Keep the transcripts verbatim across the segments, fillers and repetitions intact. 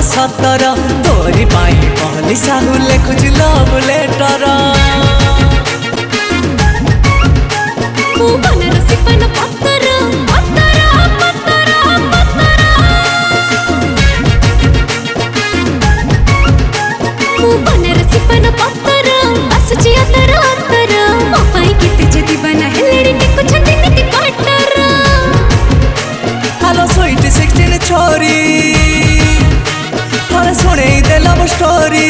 सतर तोरी पाई कहली साहू लेखुच लव लेटर मु बनारसी पान पत्तर पत्तर पत्तर पत्तर मु बनारसी पान पत्तर आसुची अतर अतर मो पाई केते जदी बना हेलेडी टिकु छंदी नीति कटर हेलो स्वीट सिक्सटीन छोरी थोड़े सुने दे love story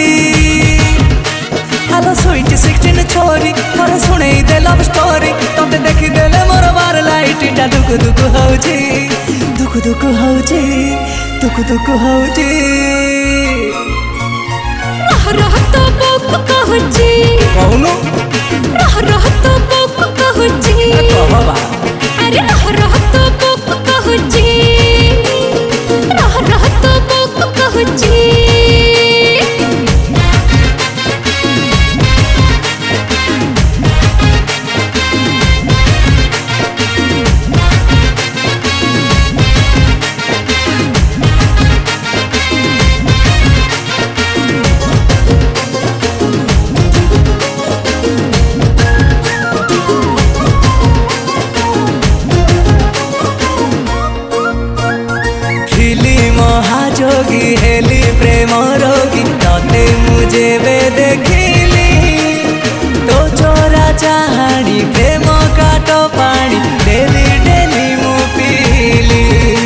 hello sweet sixteen छोरी थोड़े सुने दे लव स्टोरी तते देखि देले मोर बार लाइट टा दुक दुक होउची दुक दुक होउची दुक दुक होउची रह रह तो बोक कहूची कहूनु रह रह तो बोक कहूची कहबा अरे रह रह तो बोक कहूची रह रह तो बोक कहूची जोगी हेली प्रेम रोगी तते मुझे बे देखिली तो चोरा चाहानी प्रेम काटो पानी डेली डेली मु पीली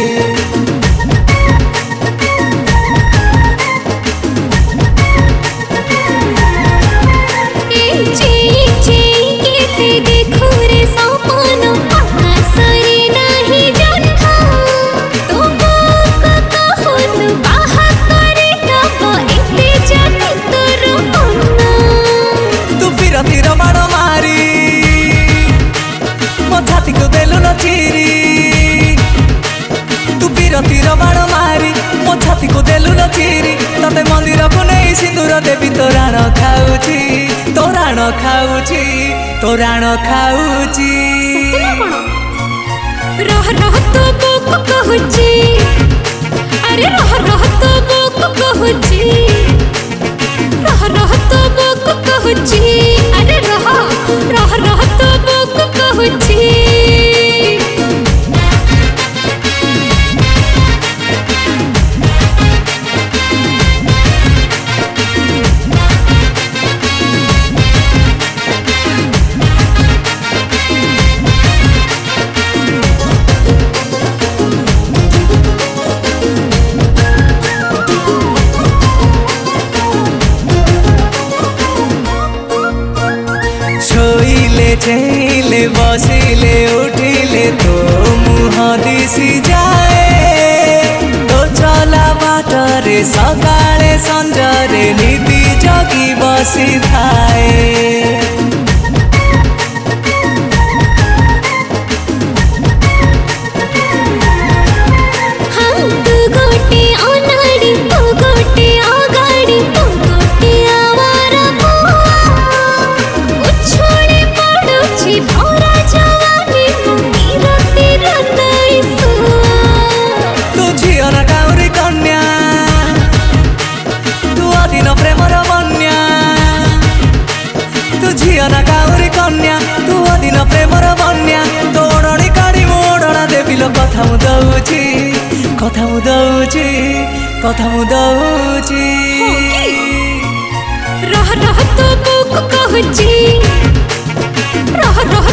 देखो रे सपन आकाशरे नाही जन्हा तो बोक कहन बाहा करे डब एते जाति तोर अन्ना तू फिर फिर बाण मारी मो छाती को देलु न चिरी तू फिर फिर बाण मारी मो छाती को देलु न चिरी तते मंदिर को नहीं सिंदूर देवी तोराण खाऊची तोराण खाऊची तोराण खाऊची सतना कोन रह रह तो बोक कहूची अरे रह रह तो बोक कहूची रह रह तो बोक कहूची अरे रह रह रह तो बोक कहूची छोइले चेले बसिले उठिले तो मुह दिसी जाए तो चला बाटरे सकाळे संजरे नीति जगी बसी थाए झियना काउरी कन्या तू अधीन प्रेमर बन्या तोड़नी काढ़ी मोड़ना देविलो कथा मु दउची कथा मु दउची कथा मु दउची रह रह तो बोक कहूची रह रह